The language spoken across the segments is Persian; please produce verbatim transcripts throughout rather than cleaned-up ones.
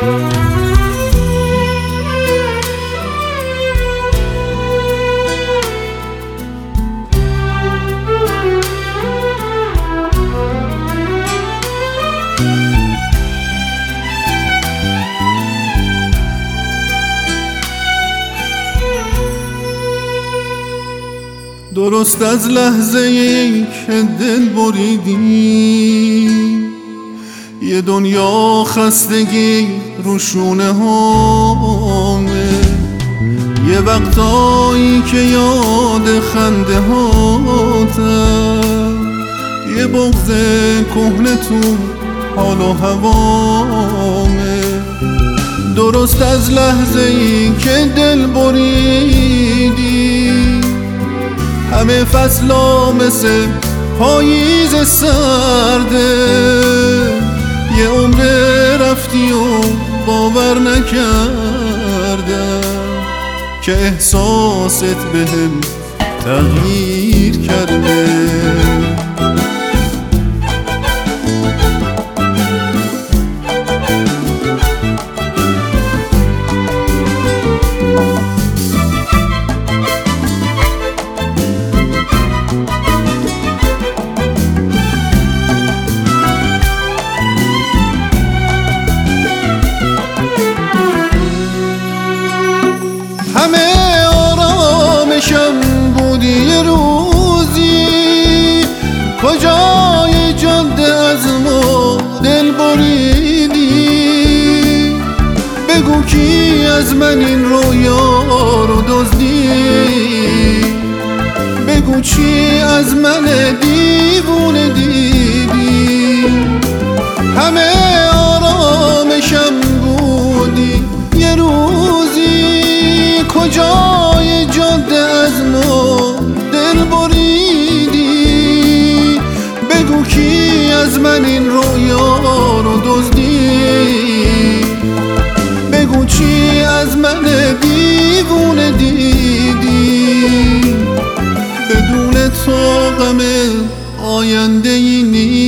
درست از لحظه ای که دل بریدی یه دنیا خستگی رو شونه هامه، یه وقتایی که یاد خنده هاتم، یه بغض کهنه تو حال و هوامه. درست از لحظه ای که دل بریدی همه فصلا مثل پاییز سرده، یه عمر رفتی و باور نکردم که احساست بهم تغییر کرده. همه آرامشم بودی یه روزی، کجای جاده از ما دل بریدی؟ بگو کی از من این رویا رو دزدی؟ بگو چی از من دیوونه دیدی؟ همه آرامشم بودی یه روزی، کجای جاده از ما دل بریدی؟ بگو کی از من این رویا رو دزدی؟ بگو چی از من دیوونه دیدی؟ بدون تو غم آینده ای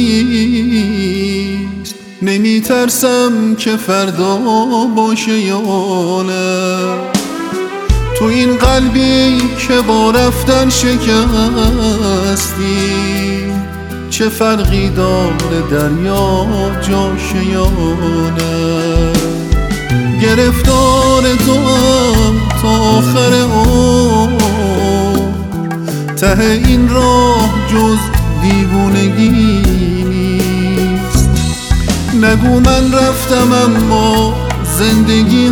نیست، نمی ترسم که فردا باشه یا نه. تو این قلبی که با رفتن شکستی، چه فرقی داره دریا جاشه یا نه؟ گرفتار تو هم تا آخر عمر، ته این راه جز دیوونگی نیست. نگو من رفتم اما زندگی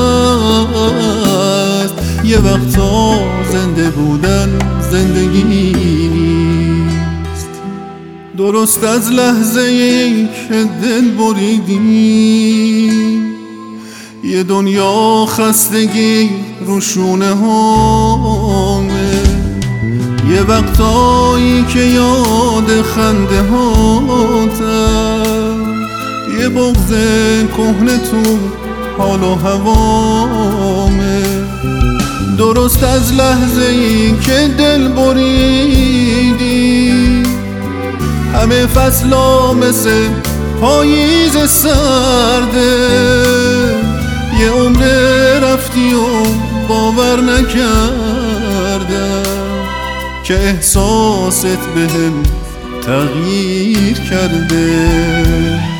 هست، یه وقتا زنده بودن زندگی نیست. درست از لحظه ای که دل بریدی یه دنیا خستگی رو شونه هامه، یه وقتایی که یاد خنده هاتم، یه بغض کهنه تو حال و هوامه. درست از لحظه ای که دل بریدی همه فصلا مثل پاییز سرده، یه عمر رفتی و باور نکردم که احساست بهم تغییر کرده.